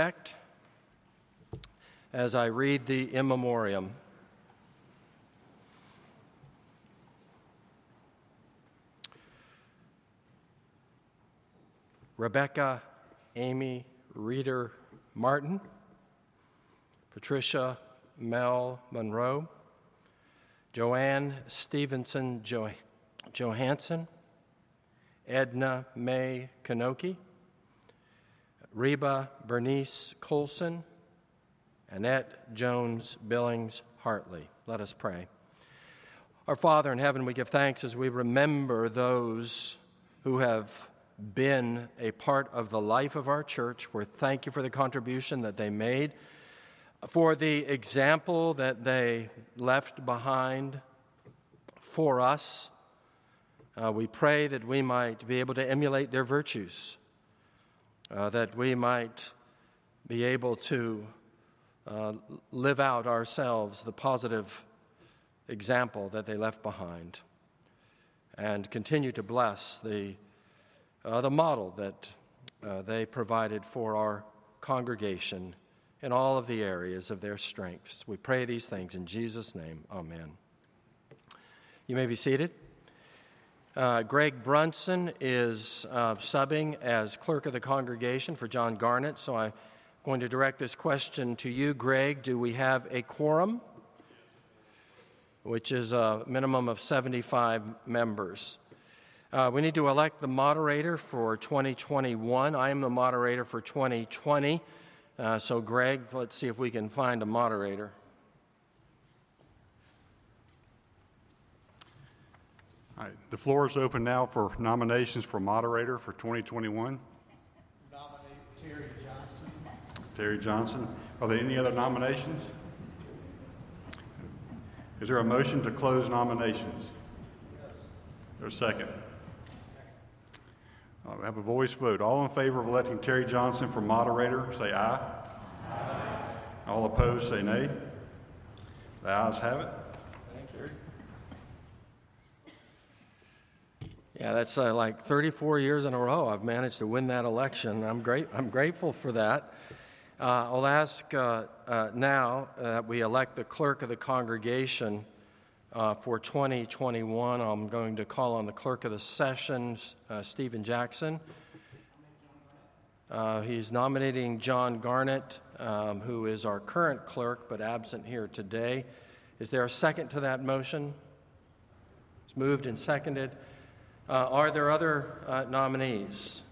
As I read the in memoriam. Rebecca Amy Reeder Martin, Patricia Mel Monroe, Joanne Stevenson Johansson, Edna Mae Kanoki, Reba Bernice Colson, Annette Jones Billings Hartley. Let us pray. Our Father in heaven, we give thanks as we remember those who have been a part of the life of our church. We thank you for the contribution that they made, for the example that they left behind for us. We pray that we might be able to emulate their virtues, that we might be able to live out ourselves the positive example that they left behind, and continue to bless the model that they provided for our congregation in all of the areas of their strengths. We pray these things in Jesus' name. Amen. You may be seated. Greg Brunson is subbing as clerk of the congregation for John Garnett, so I'm going to direct this question to you, Greg. Do we have a quorum? Which is a minimum of 75 members. We need to elect the moderator for 2021. I am the moderator for 2020. So, Greg, let's see if we can find a moderator. All right, the floor is open now for nominations for moderator for 2021. Nominate Terry Johnson. Terry Johnson. Are there any other nominations? Is there a motion to close nominations? Yes. Or a second? I'll have a voice vote. All in favor of electing Terry Johnson for moderator, say aye. Aye. All opposed, say nay. The ayes have it. Thank you. Yeah, that's like 34 years in a row I've managed to win that election. I'm grateful for that. I'll ask now that we elect the clerk of the congregation for 2021. I'm going to call on the clerk of the sessions, Stephen Jackson. He's nominating John Garnett, who is our current clerk but absent here today. Is there a second to that motion? It's moved and seconded. Are there other nominees?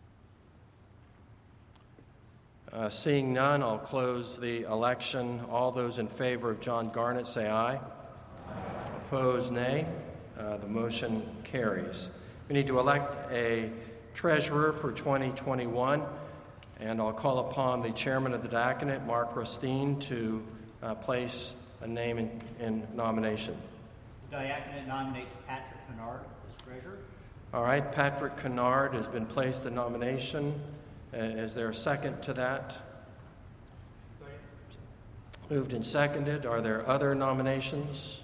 Seeing none, I'll close the election. All those in favor of John Garnett say aye. Aye. Opposed, nay. The motion carries. We need to elect a treasurer for 2021, and I'll call upon the chairman of the diaconate, Mark Rustine, to place a name in nomination. The diaconate nominates Patrick Kennard as treasurer. All right, Patrick Kennard has been placed in nomination. Is there a second to that? Second. Moved and seconded. Are there other nominations?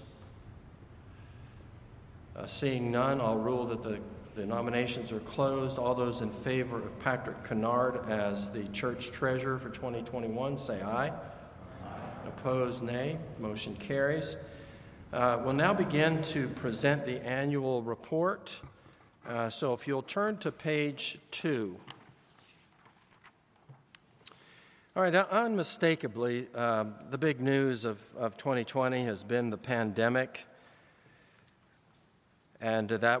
Seeing none, I'll rule that the nominations are closed. All those in favor of Patrick Kennard as the church treasurer for 2021, say aye. Aye. Opposed, nay. Motion carries. We'll now begin to present the annual report. So if you'll turn to page 2. All right, unmistakably, the big news of 2020 has been the pandemic, and that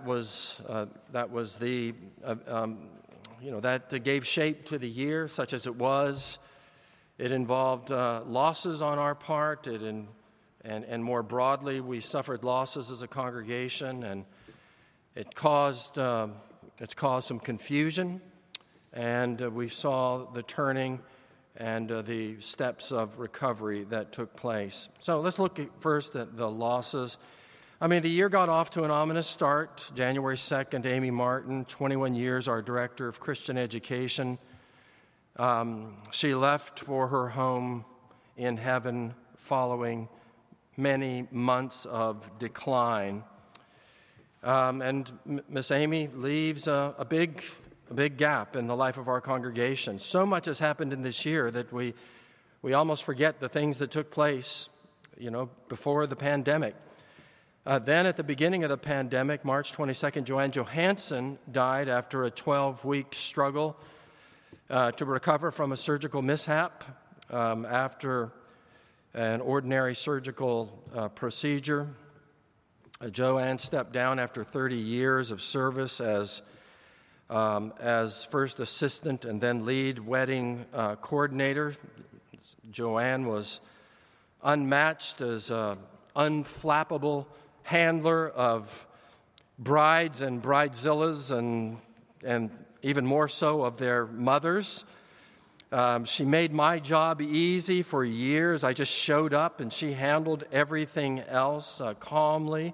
gave shape to the year, such as it was. It involved losses on our part, and more broadly, we suffered losses as a congregation, and it's caused some confusion, and we saw the turning and the steps of recovery that took place. So let's look first at the losses. I mean, the year got off to an ominous start. January 2nd, Amy Martin, 21 years, our director of Christian education. She left for her home in heaven following many months of decline. And Miss Amy leaves a big gap in the life of our congregation. So much has happened in this year that we almost forget the things that took place, before the pandemic. Then at the beginning of the pandemic, March 22nd, Joanne Johansson died after a 12-week struggle to recover from a surgical mishap after an ordinary surgical procedure. Joanne stepped down after 30 years of service as first assistant and then lead wedding coordinator. Joanne was unmatched as an unflappable handler of brides and bridezillas and even more so of their mothers. She made my job easy for years. I just showed up and she handled everything else calmly.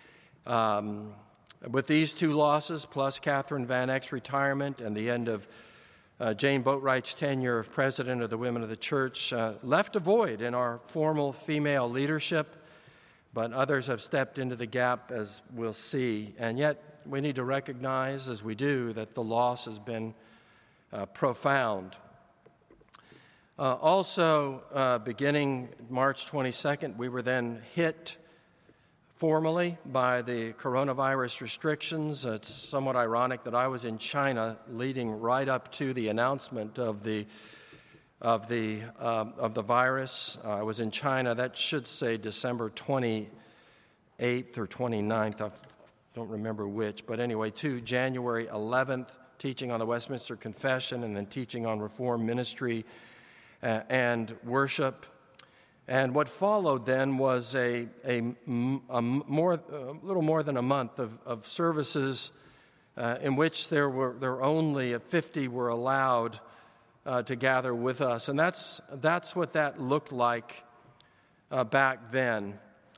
With these two losses, plus Catherine Van Eck's retirement and the end of Jane Boatwright's tenure of president of the Women of the Church, left a void in our formal female leadership, but others have stepped into the gap, as we'll see. And yet, we need to recognize, as we do, that the loss has been profound. Also, beginning March 22nd, we were then hit formally by the coronavirus restrictions. It's somewhat ironic that I was in China leading right up to the announcement of the virus. I was in China, that should say December 28th or 29th, I don't remember which, but anyway, to January 11th, teaching on the Westminster Confession and then teaching on Reformed ministry and worship. And what followed then was a little more than a month of services in which there were only 50 were allowed to gather with us, and that's what that looked like back then.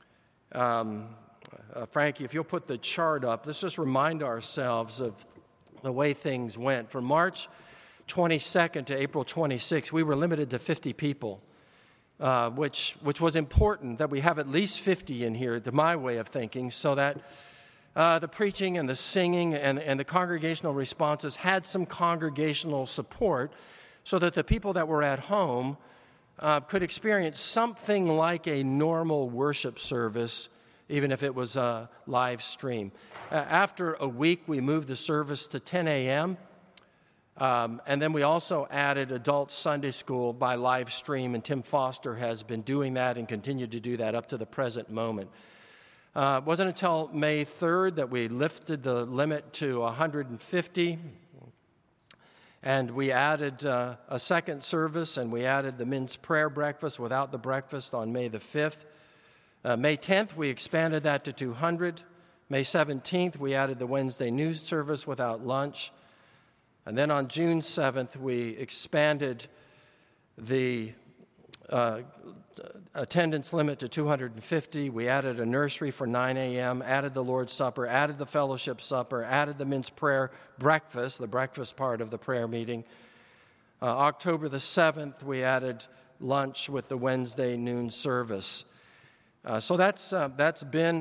Frankie, if you'll put the chart up, let's just remind ourselves of the way things went. From March 22nd to April 26th, we were limited to 50 people. Which was important that we have at least 50 in here, to my way of thinking, so that the preaching and the singing and the congregational responses had some congregational support so that the people that were at home could experience something like a normal worship service, even if it was a live stream. After a week, we moved the service to 10 a.m., and then we also added adult Sunday school by live stream, and Tim Foster has been doing that and continued to do that up to the present moment. It wasn't until May 3rd that we lifted the limit to 150, and we added a second service, and we added the men's prayer breakfast without the breakfast on May the 5th. May 10th, we expanded that to 200. May 17th, we added the Wednesday news service without lunch. And then on June 7th, we expanded the attendance limit to 250. We added a nursery for 9 a.m., added the Lord's Supper, added the fellowship supper, added the men's prayer breakfast, the breakfast part of the prayer meeting. October the 7th, we added lunch with the Wednesday noon service. So that's been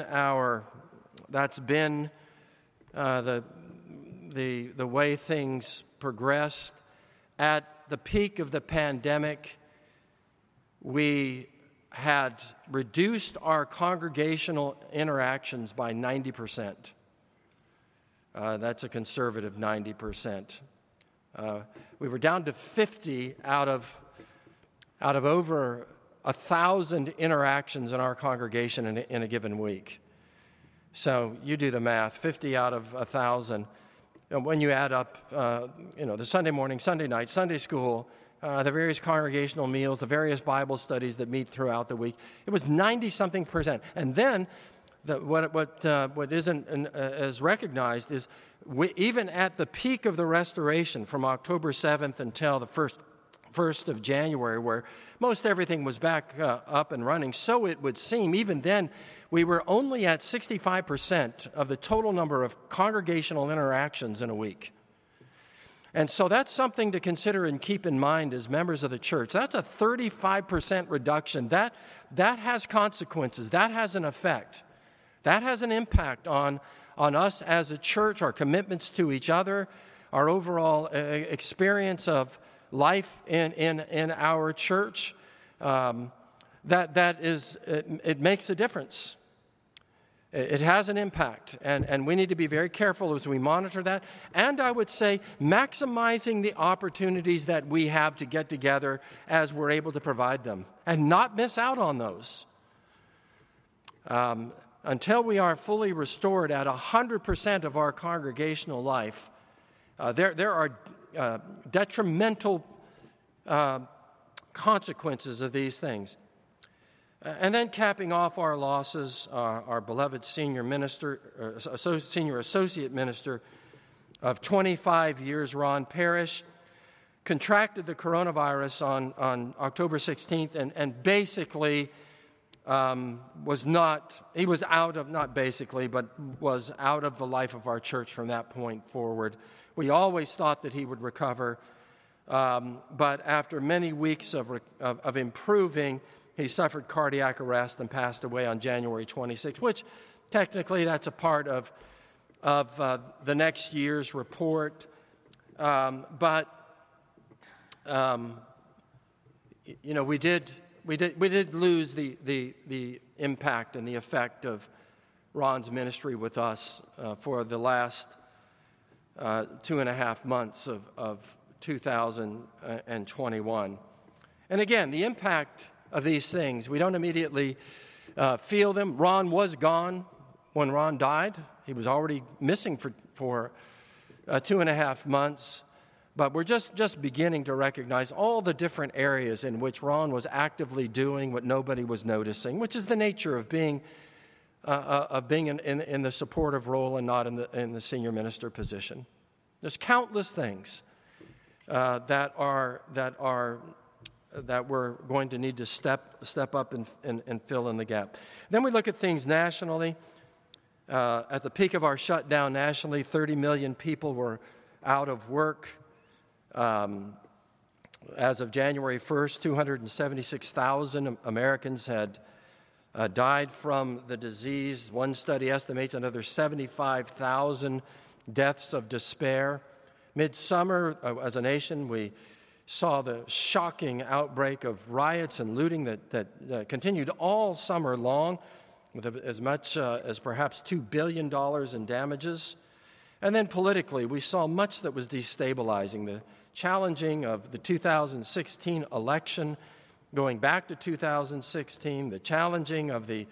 the way things progressed. At the peak of the pandemic, we had reduced our congregational interactions by 90%. That's a conservative 90%. We were down to 50 out of over 1,000 interactions in our congregation in a given week. So you do the math, 50 out of 1,000. When you add up, the Sunday morning, Sunday night, Sunday school, the various congregational meals, the various Bible studies that meet throughout the week, it was 90-something percent. And then what isn't as recognized is even at the peak of the restoration from October 7th until the 1st of January, where most everything was back up and running, so it would seem, even then, we were only at 65% of the total number of congregational interactions in a week. And so that's something to consider and keep in mind as members of the church. That's a 35% reduction. That has consequences. That has an effect. That has an impact on us as a church, our commitments to each other, our overall experience of life in our church, it makes a difference. It has an impact, and we need to be very careful as we monitor that. And I would say maximizing the opportunities that we have to get together as we're able to provide them, and not miss out on those. Until we are fully restored at 100% of our congregational life, there are detrimental consequences of these things. And then capping off our losses, our beloved senior associate minister of 25 years, Ron Parrish, contracted the coronavirus on October 16th and basically was out of the life of our church from that point forward. We always thought that he would recover, but after many weeks of improving, he suffered cardiac arrest and passed away on January 26th, which technically that's a part of the next year's report. But we did lose the impact and the effect of Ron's ministry with us for the last 2.5 months of 2021. And again, the impact of these things, we don't immediately feel them. Ron was gone when Ron died. He was already missing for 2.5 months. But we're just beginning to recognize all the different areas in which Ron was actively doing what nobody was noticing, which is the nature of being in the supportive role and not in the senior minister position. There's countless things that we're going to need to step up and fill in the gap. Then we look at things nationally. At the peak of our shutdown nationally, 30 million people were out of work. As of January 1st, 276,000 Americans had died from the disease. One study estimates another 75,000 deaths of despair. Midsummer, as a nation, we saw the shocking outbreak of riots and looting that continued all summer long, with as much as perhaps $2 billion in damages. And then politically, we saw much that was destabilizing. The challenging of the 2016 election, going back to 2016, the challenging of the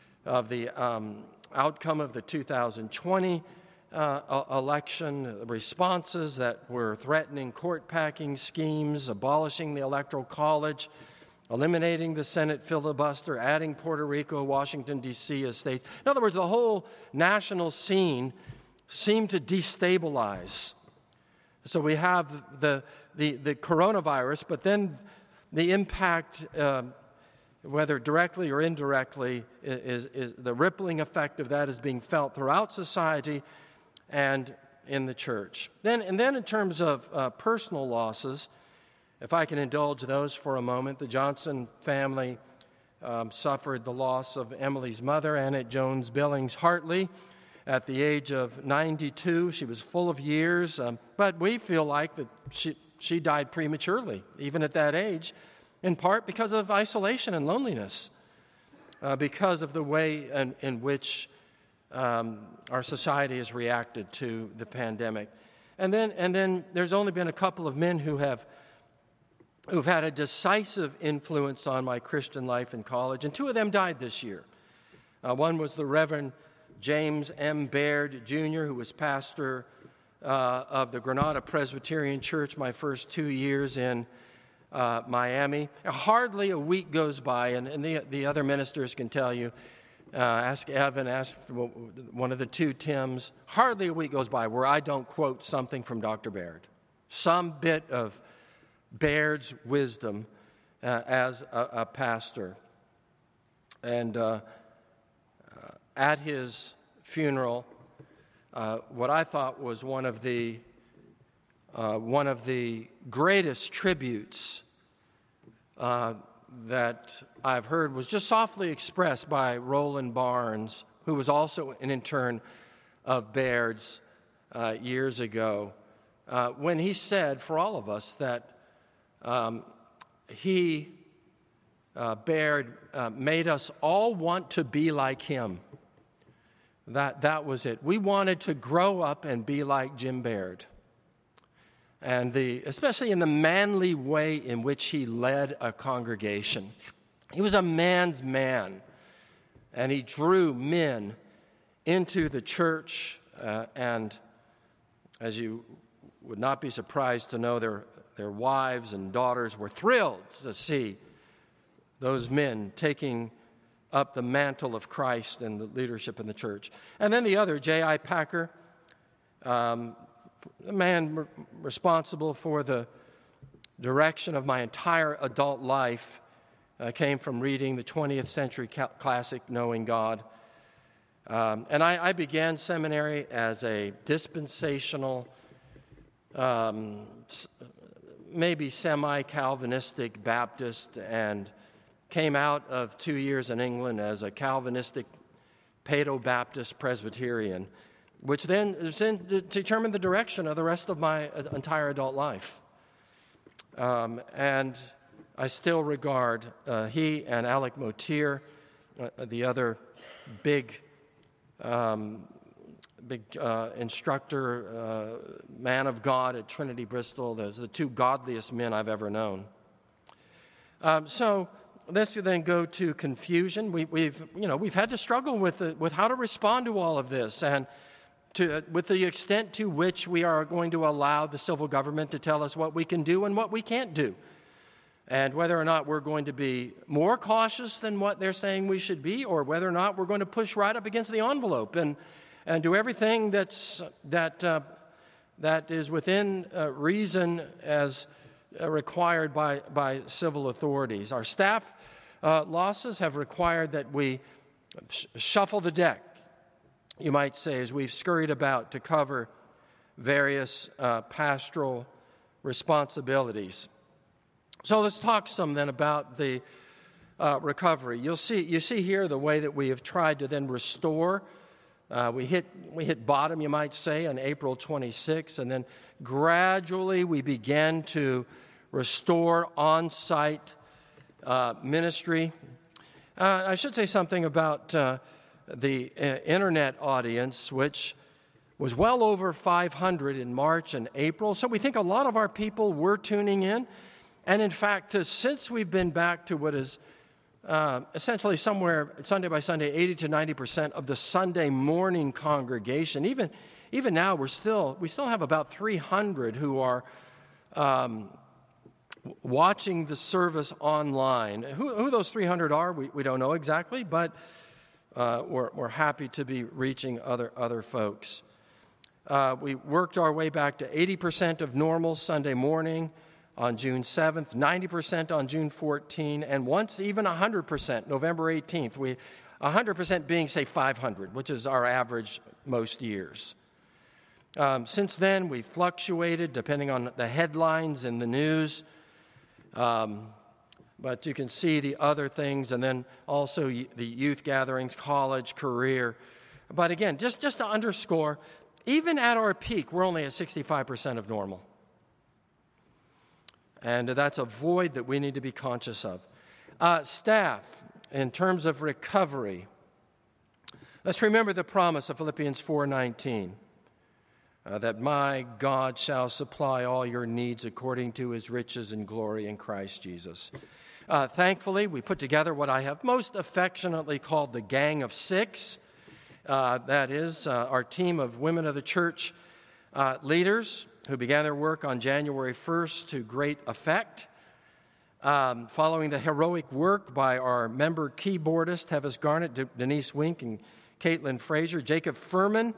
outcome of the 2020 election, responses that were threatening court-packing schemes, abolishing the Electoral College, eliminating the Senate filibuster, adding Puerto Rico, Washington, D.C. as states. In other words, the whole national scene seemed to destabilize. So we have the coronavirus, but then the impact, whether directly or indirectly, is the rippling effect of that is being felt throughout society and in the church. Then in terms of personal losses, if I can indulge those for a moment, the Johnson family suffered the loss of Emily's mother, Annette Jones Billings Hartley, at the age of 92. She was full of years, but we feel like that she died prematurely, even at that age, in part because of isolation and loneliness, because of the way in which our society has reacted to the pandemic. And then there's only been a couple of men who've had a decisive influence on my Christian life in college, and two of them died this year. One was the Reverend James M. Baird, Jr., who was pastor of the Granada Presbyterian Church my first 2 years in Miami. Hardly a week goes by, and the other ministers can tell you, ask Evan, ask one of the two Tims, hardly a week goes by where I don't quote something from Dr. Baird, some bit of Baird's wisdom as a pastor. And at his funeral, what I thought was one of the greatest tributes that I've heard was just softly expressed by Roland Barnes, who was also an intern of Baird's years ago. when he said for all of us that he made us all want to be like him. That was it. We wanted to grow up and be like Jim Baird. And especially in the manly way in which he led a congregation. He was a man's man, and he drew men into the church, and as you would not be surprised to know, their wives and daughters were thrilled to see those men taking up the mantle of Christ and the leadership in the church. And then the other, J.I. Packer, the man responsible for the direction of my entire adult life, came from reading the 20th century classic, Knowing God. And I began seminary as a dispensational, maybe semi-Calvinistic Baptist, and came out of 2 years in England as a Calvinistic Paedo-Baptist Presbyterian, which then determined the direction of the rest of my entire adult life. And I still regard he and Alec Motyer, the other big instructor, man of God at Trinity Bristol, those are the two godliest men I've ever known. So let's then go to confusion. We've had to struggle with how to respond to all of this, and with the extent to which we are going to allow the civil government to tell us what we can do and what we can't do, and whether or not we're going to be more cautious than what they're saying we should be, or whether or not we're going to push right up against the envelope and do everything that is within reason as required by civil authorities. Our staff losses have required that we shuffle the deck, you might say, as we've scurried about to cover various pastoral responsibilities. So let's talk some then about the recovery. You see here the way that we have tried to then restore. We hit bottom, you might say, on April 26th, and then gradually we began to restore on-site ministry. I should say something about the internet audience, which was well over 500 in March and April. So we think a lot of our people were tuning in. And in fact, since we've been back to what is essentially somewhere Sunday by Sunday, 80 to 90% of the Sunday morning congregation, even now we still have about 300 who are watching the service online. Who those 300 are, we don't know exactly, but we're happy to be reaching other folks. We worked our way back to 80% of normal Sunday morning on June 7th, 90% on June 14th, and once even 100%, November 18th. 100% being, say, 500, which is our average most years. Since then, we've fluctuated depending on the headlines in the news, but you can see the other things, and then also the youth gatherings, college, career. But again, just to underscore, even at our peak, we're only at 65% of normal. And that's a void that we need to be conscious of. Staff, in terms of recovery, let's remember the promise of Philippians 4:19, that my God shall supply all your needs according to his riches and glory in Christ Jesus. Thankfully, we put together what I have most affectionately called the Gang of Six. That is our team of women of the church leaders who began their work on January 1st to great effect. Following the heroic work by our member keyboardist, Hevis Garnett, Denise Wink, and Caitlin Fraser, Jacob Furman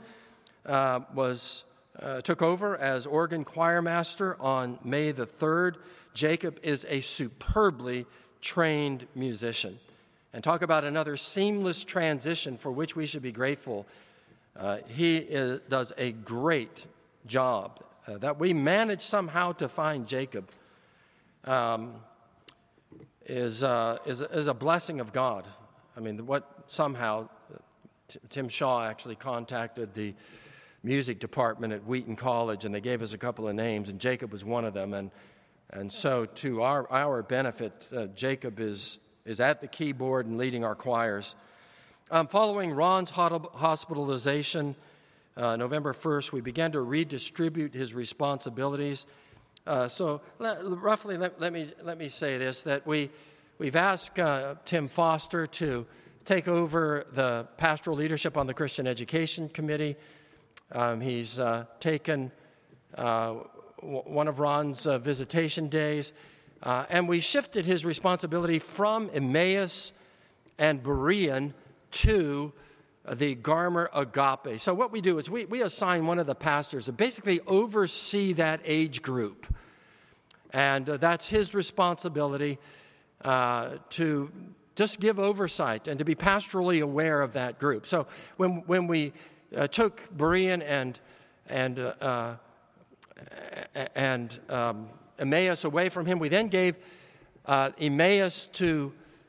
took over as organ choir master on May the 3rd. Jacob is a superbly trained musician. And talk about another seamless transition for which we should be grateful. He does a great job. That we managed somehow to find Jacob is a blessing of God. I mean, Tim Shaw actually contacted the music department at Wheaton College, and they gave us a couple of names, and Jacob was one of them. And so to our benefit, Jacob is at the keyboard and leading our choirs. Following Ron's hospitalization, November 1st, we began to redistribute his responsibilities. So roughly, let me say this, that we've asked Tim Foster to take over the pastoral leadership on the Christian Education Committee. He's taken one of Ron's visitation days, and we shifted his responsibility from Emmaus and Berean to the Garmer Agape. So what we do is we assign one of the pastors to basically oversee that age group, and that's his responsibility to just give oversight and to be pastorally aware of that group. So when we took Berean and Emmaus away from him, we then gave Emmaus to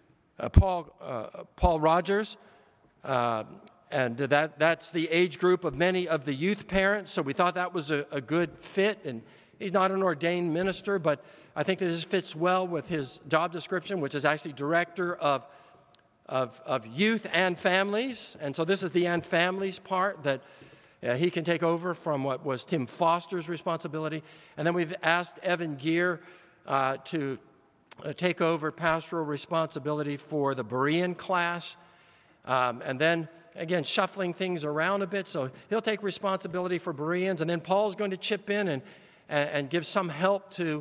Paul Rogers, and that's the age group of many of the youth parents. So we thought that was a good fit, and he's not an ordained minister, but I think that this fits well with his job description, which is actually director of youth and families. And so this is the and families part that he can take over from what was Tim Foster's responsibility. And then we've asked Evan Gear to take over pastoral responsibility for the Berean class. And then, again, shuffling things around a bit. So he'll take responsibility for Bereans, and then Paul's going to chip in and give some help to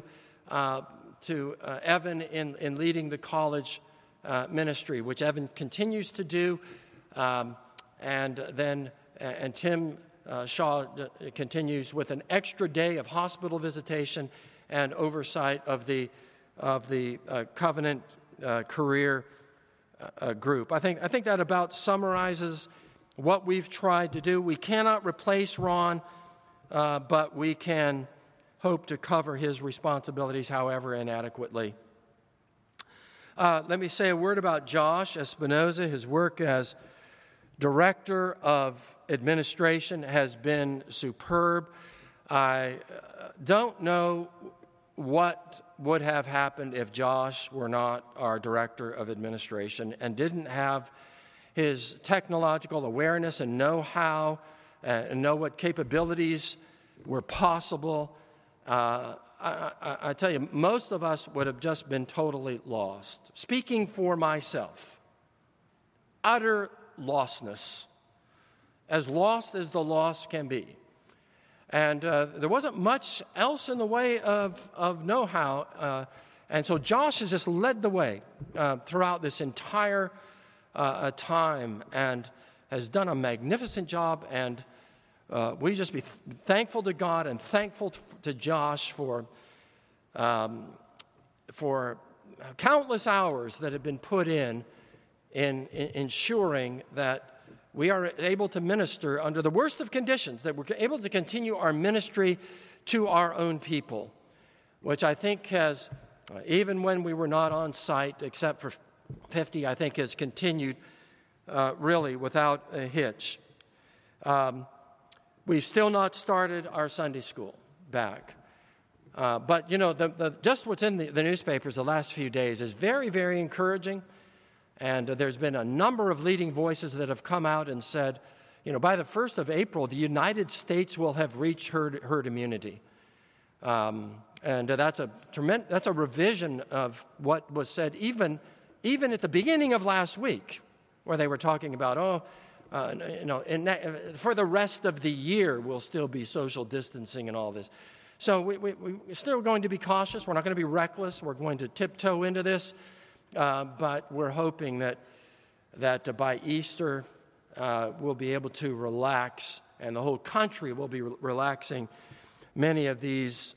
Evan in leading the college ministry, which Evan continues to do. And Tim Shaw continues with an extra day of hospital visitation and oversight of the Covenant career group. I think that about summarizes what we've tried to do. We cannot replace Ron, but we can hope to cover his responsibilities, however inadequately. Let me say a word about Josh Espinoza. His work as Director of Administration has been superb. I don't know what would have happened if Josh were not our Director of Administration and didn't have his technological awareness and know-how and know what capabilities were possible. I tell you, most of us would have just been totally lost. Speaking for myself, utter lostness, as lost as the lost can be. And there wasn't much else in the way of know-how. And so Josh has just led the way throughout this entire time and has done a magnificent job. And we just be thankful to God and thankful to Josh for countless hours that have been put in ensuring that we are able to minister under the worst of conditions, that we're able to continue our ministry to our own people, which I think has, even when we were not on site, except for 50, I think has continued really without a hitch. We've still not started our Sunday school back. But, you know, just what's in the newspapers the last few days is very, very encouraging. And there's been a number of leading voices that have come out and said, you know, by the 1st of April, the United States will have reached herd immunity. And that's a revision of what was said even at the beginning of last week, where they were talking about, for the rest of the year, we'll still be social distancing and all this. So we're still going to be cautious. We're not going to be reckless. We're going to tiptoe into this. But we're hoping that by Easter we'll be able to relax, and the whole country will be relaxing many of these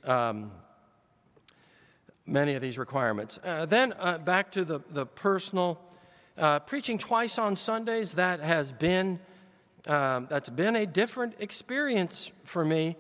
requirements. Then back to the personal preaching twice on Sundays. That's been a different experience for me.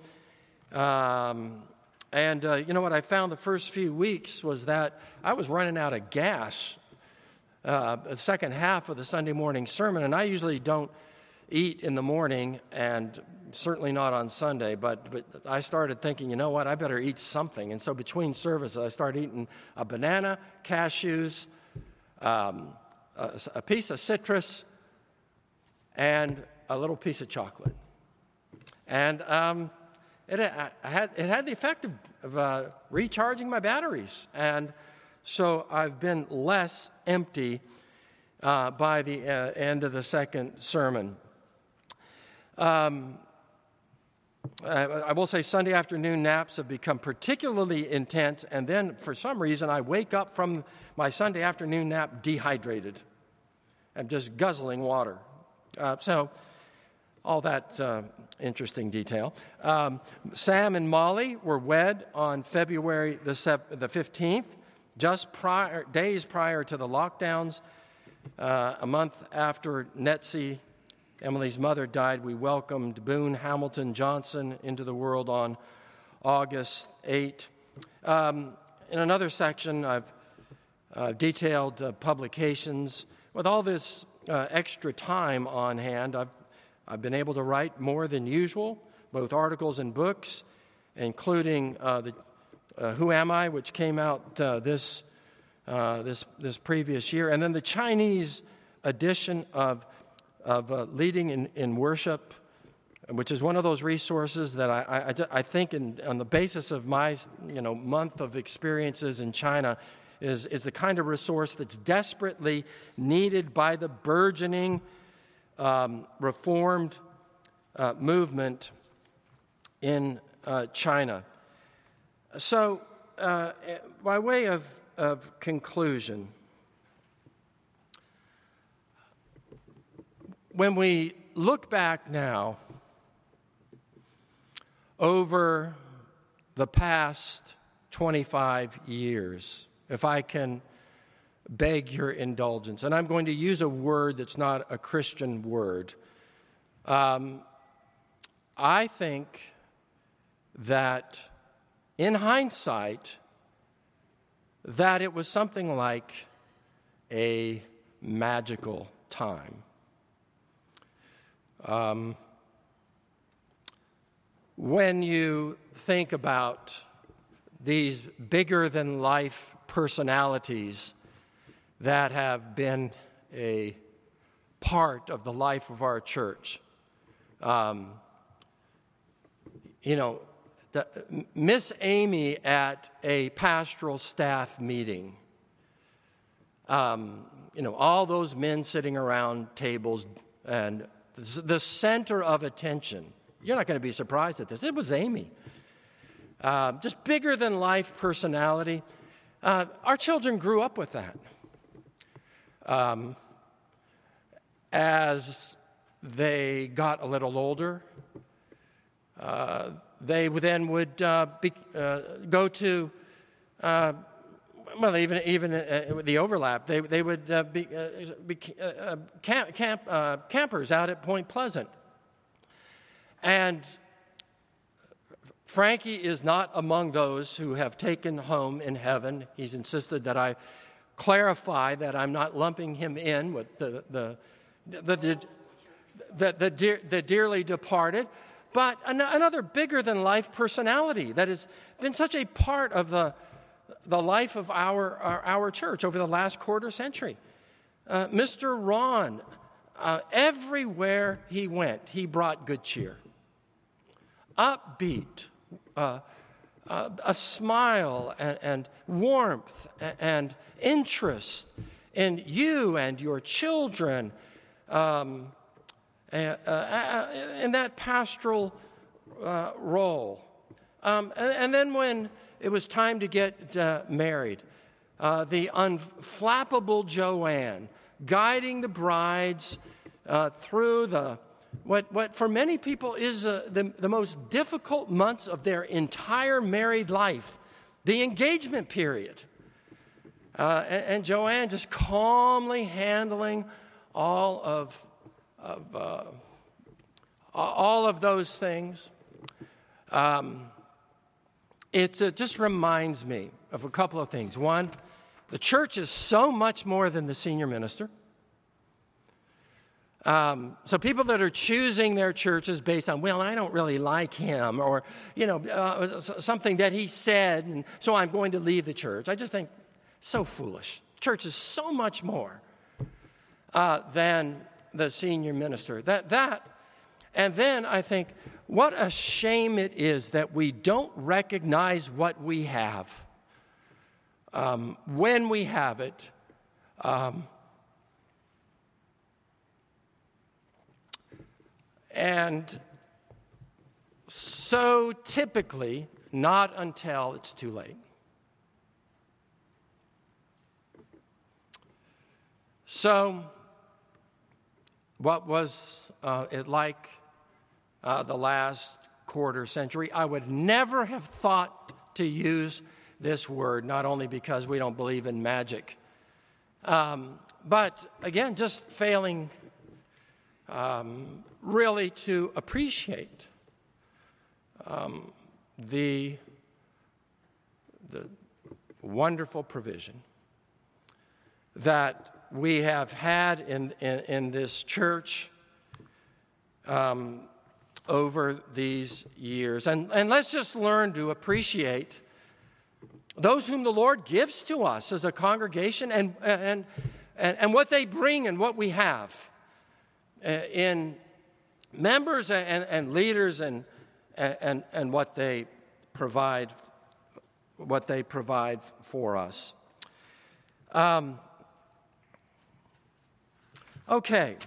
And you know what I found the first few weeks was that I was running out of gas the second half of the Sunday morning sermon, and I usually don't eat in the morning, and certainly not on Sunday, but I started thinking, you know what, I better eat something. And so between services, I started eating a banana, cashews, a piece of citrus, and a little piece of chocolate. And it had the effect of recharging my batteries. And so I've been less empty by the end of the second sermon. I will say Sunday afternoon naps have become particularly intense, and then for some reason I wake up from my Sunday afternoon nap dehydrated. I'm just guzzling water. So all that interesting detail. Sam and Molly were wed on February the 15th, just days prior to the lockdowns. A month after Netzie, Emily's mother, died, we welcomed Boone Hamilton Johnson into the world on August 8. In another section, I've detailed publications. With all this extra time on hand, I've been able to write more than usual, both articles and books, including Who Am I?, which came out this previous year, and then the Chinese edition of Leading in Worship, which is one of those resources that I think on the basis of my month of experiences in China is the kind of resource that's desperately needed by the burgeoning Reformed movement in China. So, by way of conclusion, when we look back now over the past 25 years, if I can beg your indulgence, and I'm going to use a word that's not a Christian word, I think that in hindsight, that it was something like a magical time. When you think about these bigger-than-life personalities that have been a part of the life of our church, Miss Amy at a pastoral staff meeting, all those men sitting around tables and the center of attention. You're not going to be surprised at this. It was Amy. Just bigger-than-life personality. Our children grew up with that. As they got a little older, they then would go to, even the overlap. They would be campers out at Point Pleasant. And Frankie is not among those who have taken home in heaven. He's insisted that I clarify that I'm not lumping him in with the dearly departed, but another bigger-than-life personality that has been such a part of the life of our church over the last quarter century. Mr. Ron, everywhere he went, he brought good cheer. Upbeat, a smile and warmth and interest in you and your children, in that pastoral role. And then when it was time to get married, the unflappable Joanne guiding the brides through what for many people is the most difficult months of their entire married life, the engagement period. And Joanne just calmly handling all of those things. It just reminds me of a couple of things. One, the church is so much more than the senior minister. So people that are choosing their churches based on, well, I don't really like him, or, something that he said, and so I'm going to leave the church. I just think, so foolish. Church is so much more than the senior minister. And then I think, what a shame it is that we don't recognize what we have when we have it. And so typically, not until it's too late. So, what was it like the last quarter century? I would never have thought to use this word, not only because we don't believe in magic, but again, just failing really to appreciate the wonderful provision that we have had in this church over these years. And let's just learn to appreciate those whom the Lord gives to us as a congregation and what they bring and what we have in members and leaders and what they provide for us. Okay.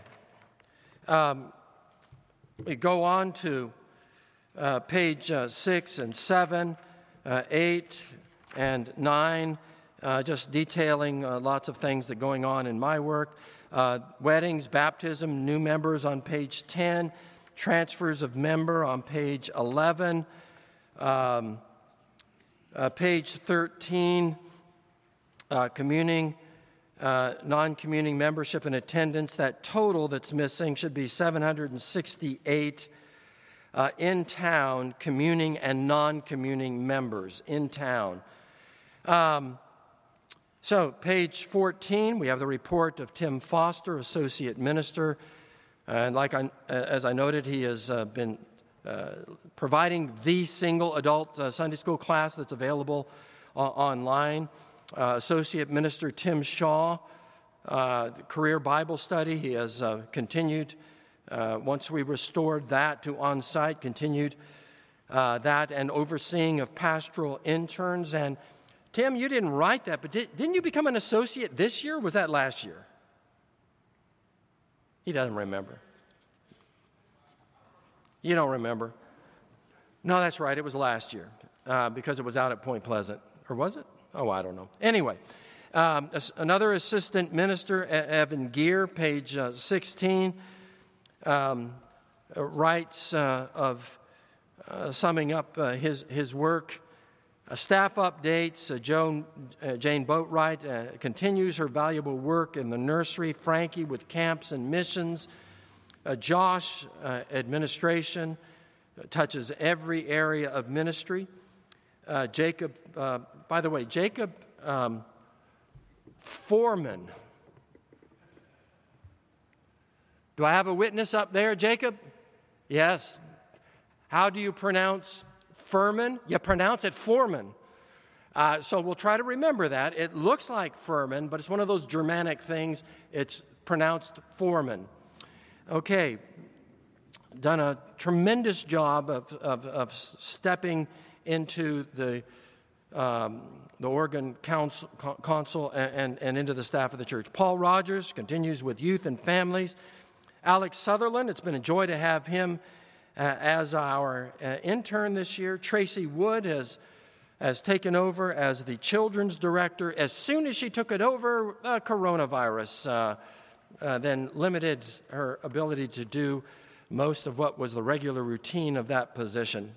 We go on to page 6 and 7, 8 and 9, just detailing lots of things that are going on in my work. Weddings, baptism, new members on page 10, transfers of member on page 11, page 13, communing, non-communing membership and attendance. That total that's missing should be 768 in town, communing and non-communing members in town. So, page 14, we have the report of Tim Foster, Associate Minister. And as I noted, he has been providing the single adult Sunday school class that's available online. Associate Minister Tim Shaw, Career Bible Study. He has continued, once we restored that to on-site, continued that and overseeing of pastoral interns. And Tim, you didn't write that, but didn't you become an associate this year, or was that last year? He doesn't remember. You don't remember? No, that's right. It was last year because it was out at Point Pleasant. Or was it? Oh, I don't know. Anyway, another assistant minister, Evan Gear, page 16, writes of summing up his work. Staff updates, Jane Boatwright continues her valuable work in the nursery. Frankie with camps and missions. Josh, administration, touches every area of ministry. Jacob, by the way, Jacob Foreman. Do I have a witness up there, Jacob? Yes. How do you pronounce Furman? You pronounce it Foreman. So we'll try to remember that. It looks like Furman, but it's one of those Germanic things. It's pronounced Foreman. Okay. Done a tremendous job of stepping into the Oregon Council and into the staff of the church. Paul Rogers continues with youth and families. Alex Sutherland, it's been a joy to have him as our intern this year. Tracy Wood has taken over as the children's director. As soon as she took it over, coronavirus then limited her ability to do most of what was the regular routine of that position.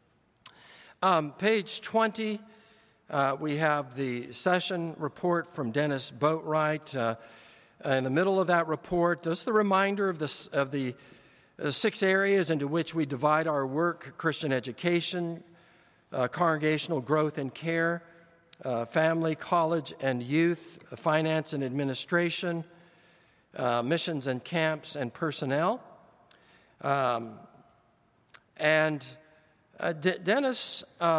Page 20, we have the session report from Dennis Boatwright. In the middle of that report, just the reminder of the 6 areas into which we divide our work: Christian education, congregational growth and care, family, college and youth, finance and administration, missions and camps and personnel. Dennis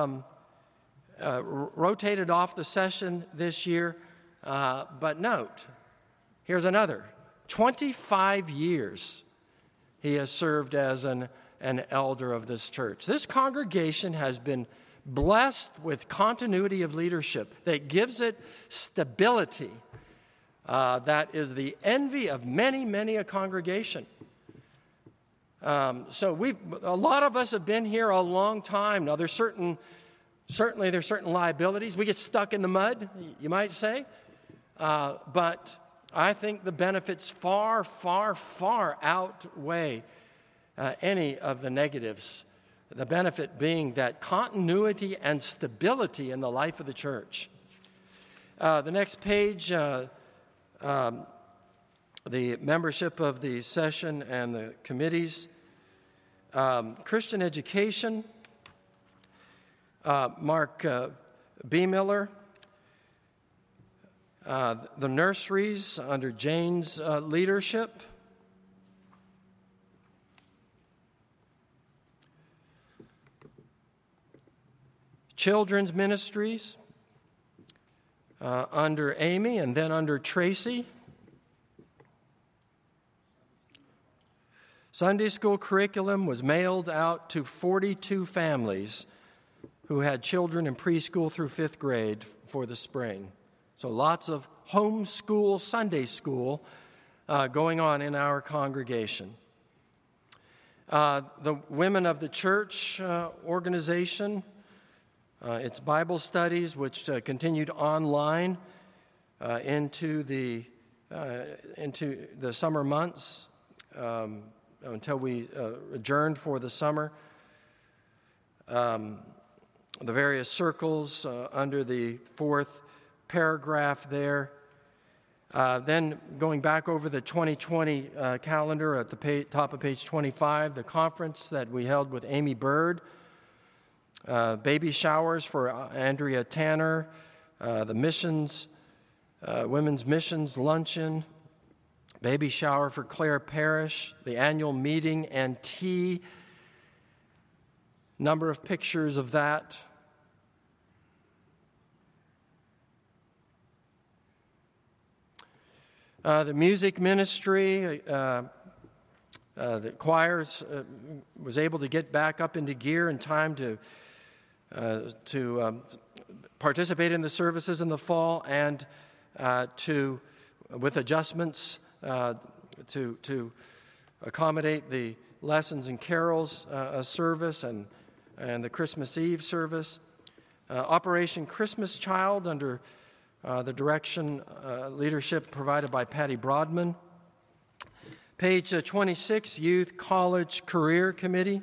rotated off the session this year, but note, here's another. 25 years he has served as an elder of this church. This congregation has been blessed with continuity of leadership that gives it stability. That is the envy of many a congregation. So a lot of us have been here a long time. Now, certainly there's certain liabilities. We get stuck in the mud, you might say. But I think the benefits far outweigh any of the negatives. The benefit being that continuity and stability in the life of the church. The next page, the membership of the session and the committees. Christian education, Mark B. Miller. The nurseries under Jane's leadership. Children's ministries under Amy and then under Tracy. Sunday school curriculum was mailed out to 42 families who had children in preschool through 5th grade for the spring. So lots of homeschool Sunday school going on in our congregation. The Women of the Church organization, its Bible studies, which continued online into the summer months until we adjourned for the summer. The various circles under the 4th paragraph there. Then going back over the 2020 calendar at the top of page 25, the conference that we held with Amy Bird, baby showers for Andrea Tanner, the missions, women's missions luncheon, baby shower for Claire Parrish, the annual meeting and tea, number of pictures of that. The music ministry, the choirs was able to get back up into gear in time to participate in the services in the fall and with adjustments to accommodate the lessons and carols service and the Christmas Eve service. Operation Christmas Child under the direction, leadership provided by Patty Broadman. Page 26, Youth College Career Committee.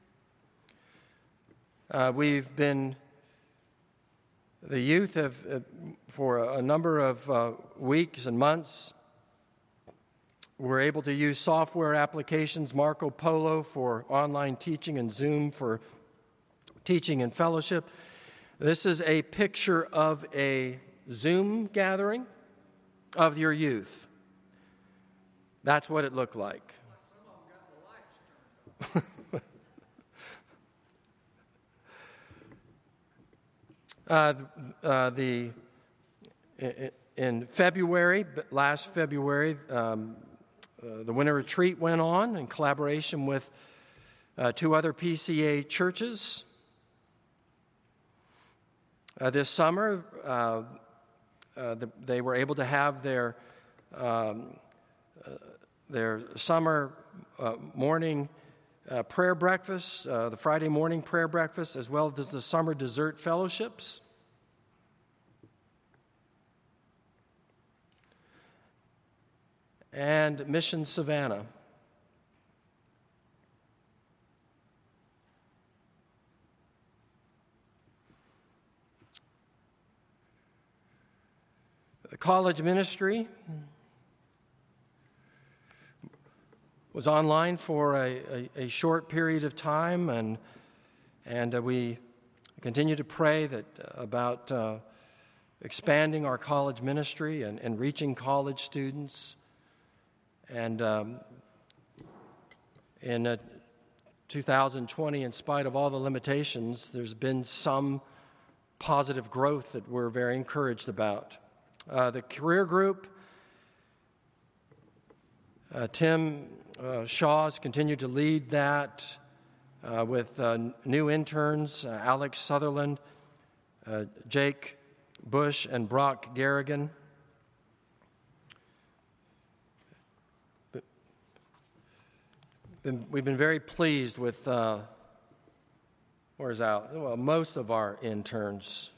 The youth have, for a number of weeks and months, were able to use software applications, Marco Polo for online teaching and Zoom for teaching and fellowship. This is a picture of a Zoom gathering of your youth. That's what it looked like. In February, last February, the winter retreat went on in collaboration with 2 other PCA churches. This summer, they were able to have their summer morning prayer breakfast, the Friday morning prayer breakfast, as well as the summer dessert fellowships. And Mission Savannah. The college ministry was online for a short period of time, and we continue to pray about expanding our college ministry and reaching college students And in 2020, in spite of all the limitations, there's been some positive growth that we're very encouraged about. The career group, Tim Shaw has continued to lead that with new interns, Alex Sutherland, Jake Bush, and Brock Garrigan. We've been very pleased with most of our interns.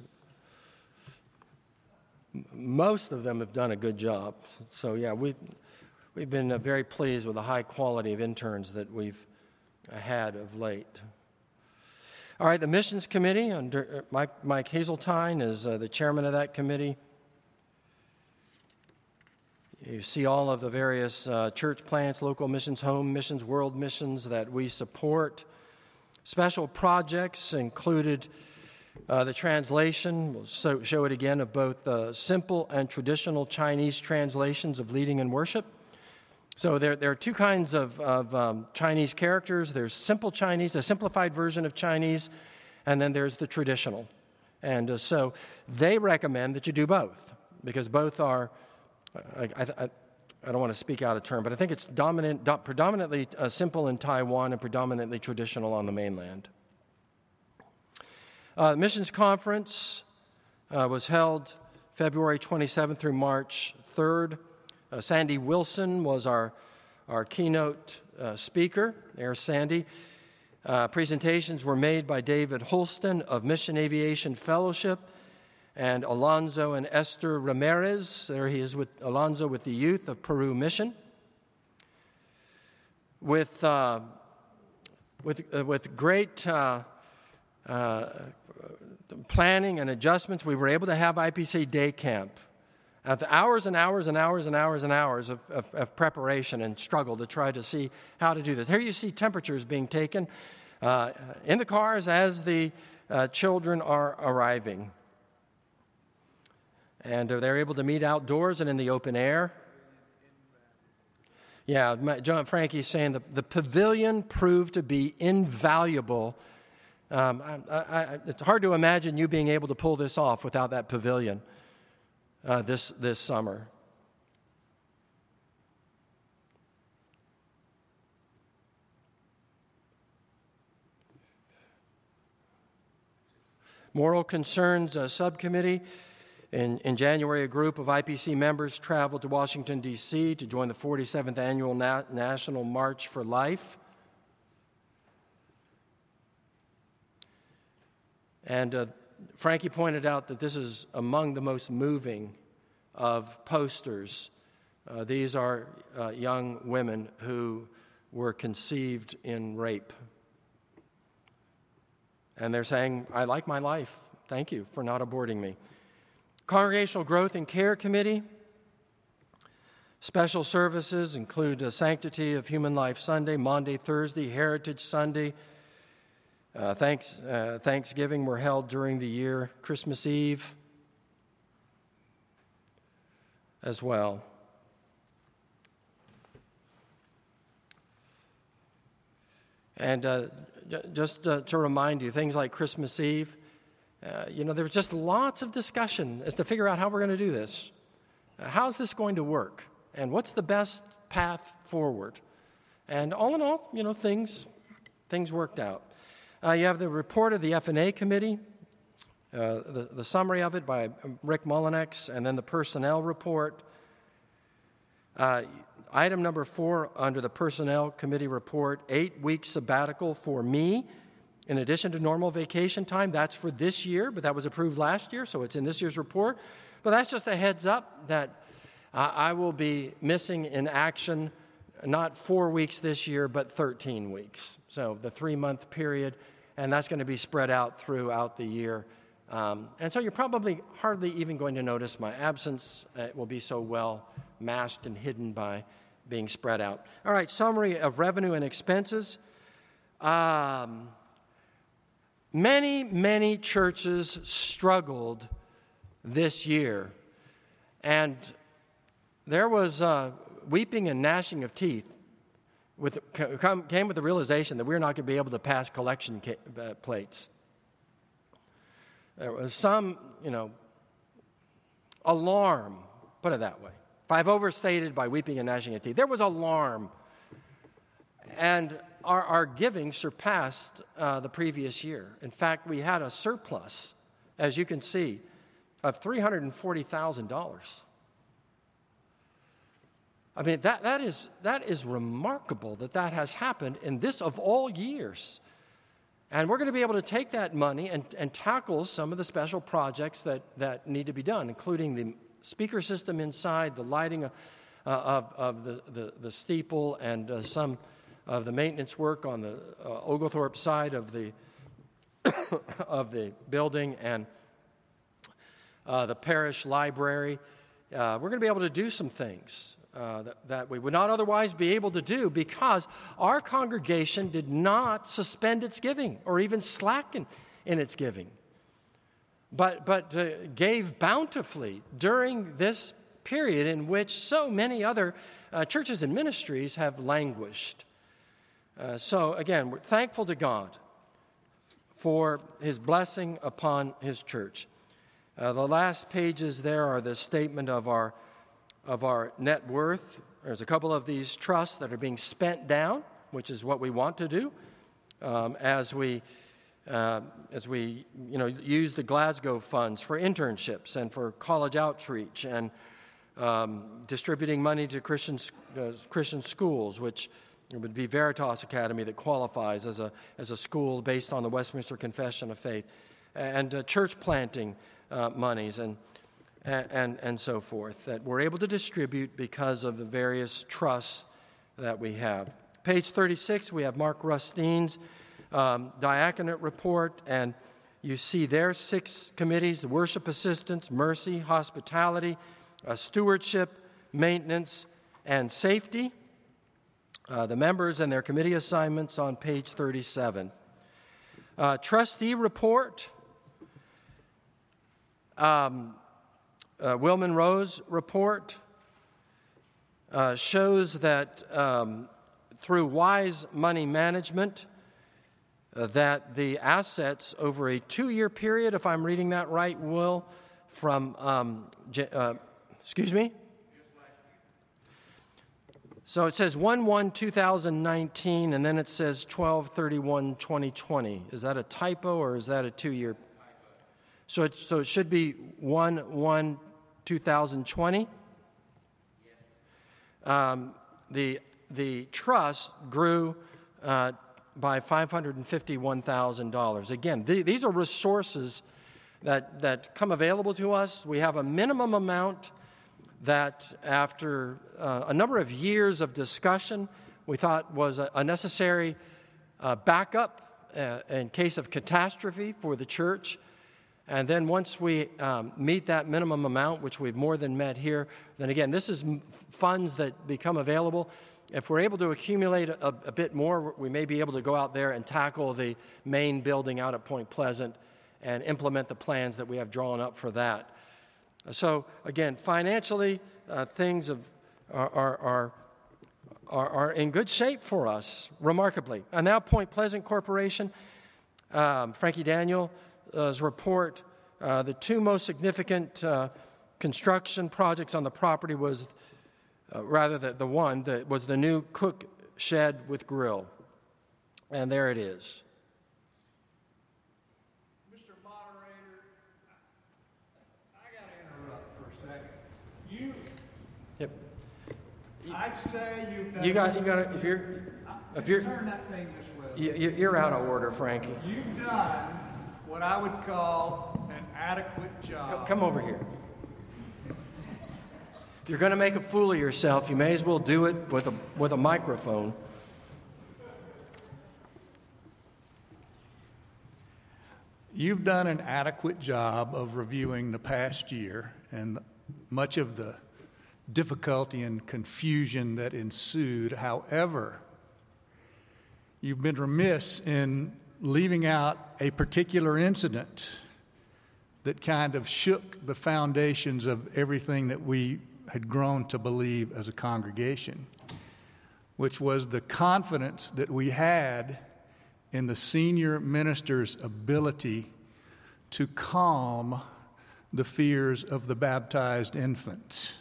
Most of them have done a good job. So yeah, we've been very pleased with the high quality of interns that we've had of late. All right, the missions committee under Mike Hazeltine is the chairman of that committee. You see all of the various church plants, local missions, home missions, world missions that we support. Special projects included the translation, we'll show it again, of both simple and traditional Chinese translations of leading and worship. So there are two kinds of Chinese characters. There's simple Chinese, a simplified version of Chinese, and then there's the traditional. And so they recommend that you do both, because both are, I don't want to speak out of turn, but I think it's predominantly simple in Taiwan and predominantly traditional on the mainland. Missions conference was held February 27th through March 3rd. Sandy Wilson was our keynote speaker. There's Sandy. Presentations were made by David Holston of Mission Aviation Fellowship and Alonzo and Esther Ramirez. There he is with Alonzo with the youth of Peru Mission. With great planning and adjustments, we were able to have IPC Day Camp. After hours and hours and hours and hours and hours of preparation and struggle to try to see how to do this. Here you see temperatures being taken in the cars as the children are arriving. And they're able to meet outdoors and in the open air. Yeah, John Frankie's saying the pavilion proved to be invaluable. It's hard to imagine you being able to pull this off without that pavilion this summer. Moral Concerns Subcommittee. In January, a group of IPC members traveled to Washington, D.C. to join the 47th Annual National March for Life. And Frankie pointed out that this is among the most moving of posters. These are young women who were conceived in rape. And they're saying, I like my life. Thank you for not aborting me. Congregational Growth and Care Committee. Special services include Sanctity of Human Life Sunday, Maundy Thursday, Heritage Sunday. Thanksgiving were held during the year, Christmas Eve as well. And just to remind you, things like Christmas Eve, there was just lots of discussion as to figure out how we're going to do this. How's this going to work? And what's the best path forward? And all in all, things worked out. You have the report of the F&A Committee, the summary of it by Rick Mullinex, and then the personnel report. Item number 4 under the Personnel Committee report, 8-week sabbatical for me. In addition to normal vacation time, that's for this year, but that was approved last year, so it's in this year's report. But that's just a heads up that I will be missing in action not 4 weeks this year, but 13 weeks. So the 3-month period, and that's going to be spread out throughout the year. And so you're probably hardly even going to notice my absence. It will be so well masked and hidden by being spread out. All right, summary of revenue and expenses. Many churches struggled this year. And there was weeping and gnashing of teeth, came with the realization that we're not going to be able to pass collection plates. There was some, alarm, put it that way. If I've overstated by weeping and gnashing of teeth, there was alarm. And our giving surpassed the previous year. In fact, we had a surplus, as you can see, of $340,000. I mean, that is remarkable that has happened in this of all years. And we're going to be able to take that money and tackle some of the special projects that need to be done, including the speaker system inside, the lighting of the steeple, and some of the maintenance work on the Oglethorpe side of the of the building, and the parish library. We're going to be able to do some things that we would not otherwise be able to do because our congregation did not suspend its giving or even slacken in its giving, but gave bountifully during this period in which so many other churches and ministries have languished. So again, we're thankful to God for His blessing upon His church. The last pages there are the statement of our net worth. There's a couple of these trusts that are being spent down, which is what we want to do as we use the Glasgow funds for internships and for college outreach and distributing money to Christian schools, which it would be Veritas Academy that qualifies as a school based on the Westminster Confession of Faith, and church planting monies and so forth that we're able to distribute because of the various trusts that we have. Page 36, we have Mark Rustein's diaconate report, and you see there 6 committees: the worship assistants, mercy, hospitality, stewardship, maintenance, and safety. The members and their committee assignments on page 37. Trustee report, Wilman Rose report shows that through wise money management, that the assets over a 2-year period, if I'm reading that right, Will, from, excuse me? So it says 1/1/2019, and then it says 12/31/2020. Is that a typo or is that a 2-year? So it should be 1/1/2020. The trust grew by $551,000. Again, these are resources that come available to us. We have a minimum amount that after a number of years of discussion, we thought was a necessary backup in case of catastrophe for the church. And then once we meet that minimum amount, which we've more than met here, then again, this is funds that become available. If we're able to accumulate a bit more, we may be able to go out there and tackle the main building out at Point Pleasant and implement the plans that we have drawn up for that. So again, financially, things are in good shape for us, remarkably. And now Point Pleasant Corporation, Frankie Daniel's report, the 2 most significant construction projects on the property was, the one that was the new cook shed with grill. And there it is. I'd say you've done... You got if you're turn that thing this way. You're out of order, Frankie. You've done what I would call an adequate job. Come over here. If you're going to make a fool of yourself, you may as well do it with a microphone. You've done an adequate job of reviewing the past year and much of the difficulty and confusion that ensued. However, you've been remiss in leaving out a particular incident that kind of shook the foundations of everything that we had grown to believe as a congregation, which was the confidence that we had in the senior minister's ability to calm the fears of the baptized infants.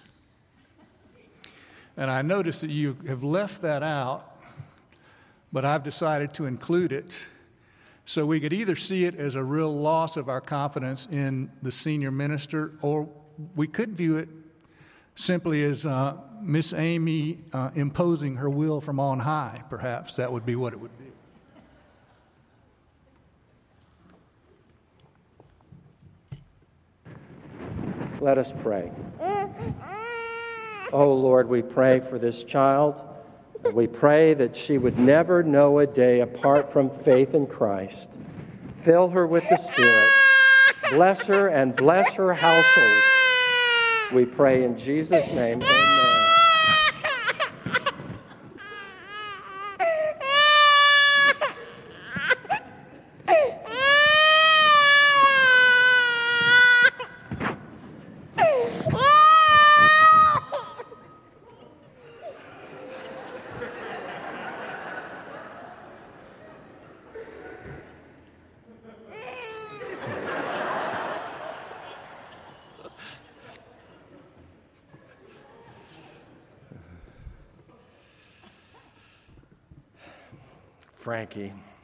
And I notice that you have left that out, but I've decided to include it so we could either see it as a real loss of our confidence in the senior minister, or we could view it simply as Miss Amy imposing her will from on high. Perhaps that would be what it would be. Let us pray. Oh Lord, we pray for this child. We pray that she would never know a day apart from faith in Christ. Fill her with the Spirit. Bless her and bless her household. We pray in Jesus' name, amen. Frankie.